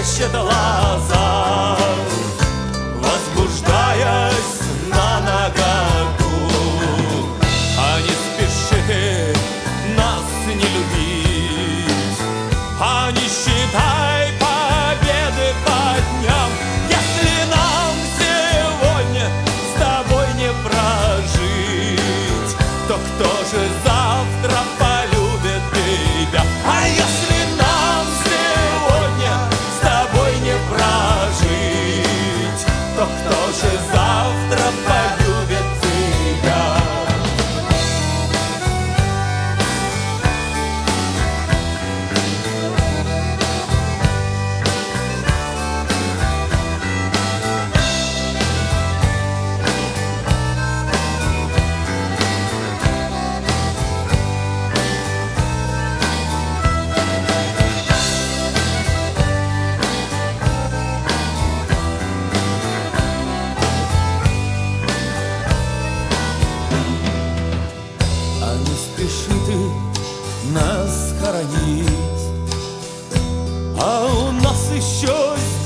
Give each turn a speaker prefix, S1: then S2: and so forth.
S1: блещет лоза, возбуждаясь на наготу. А не спеши ты нас не любить, а не считай победы по дням. Если нам сегодня с тобой не прожить, то кто же завтра полюбит тебя? А если нам сегодня с тобой не прожить, то кто же завтра полюбит тебя? Спеши ты нас хоронить, а у нас еще